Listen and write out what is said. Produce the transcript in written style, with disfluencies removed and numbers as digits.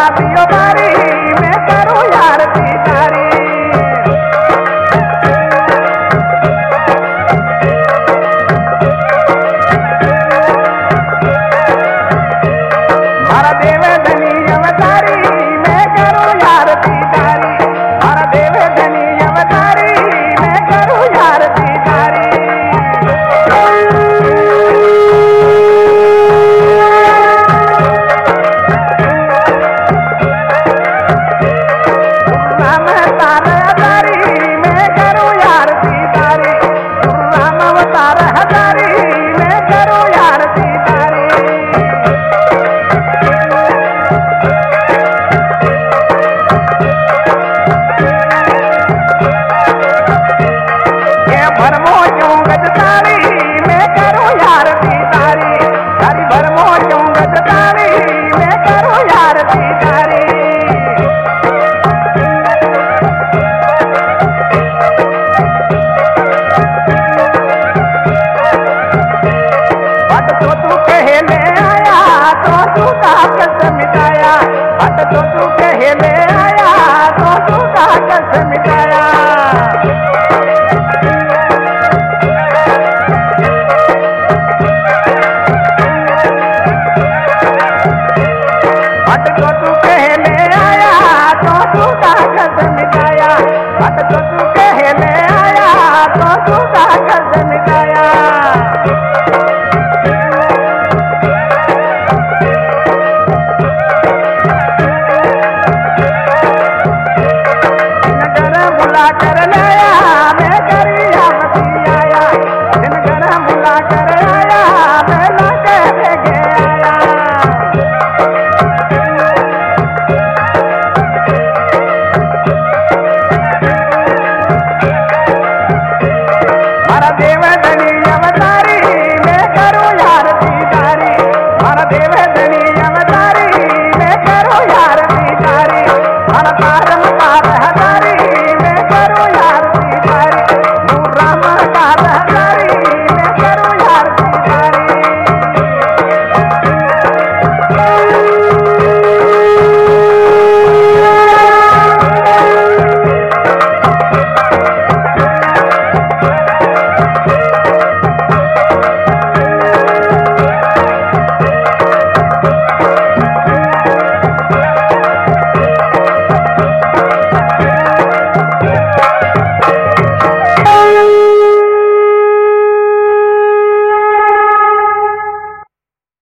दियो बारी मैं करूं यार दीदारी। मारा देवे धनी अवतारी मैं करूं यार दीदारी। मारा देवे धनी अवतारी मैं करूं यार दीदारी। राम अवतार हजारी मैं करूं यार दीदारी। राम अवतार हजारी मैं करूं यार दीदारी। ये भरमो क्यों गजतारी मैं करूं यार दीदारी। हरी भरमो क्यों गजतारी मैं करूं यार दीदारी। बट तो तू कहे ले आया तो तू का कस मिटाया। बट तो तू कहे ले आया तो तू का कस मिटाया। बट तो तू कहे ले आया तो तू का कस मिटाया। बट तो तू कहे ले आया तो तू का कस मिटाया। नगर बुला कर लाया मैं गरिया बती आया। नगर बुला कर आया मैं लाके भेगे आया। मारा देव धनी अवतारी मैं करूं यार दीदारी। मारा देव धनी अवतारी मैं करूं यार दीदारी। मारा तारा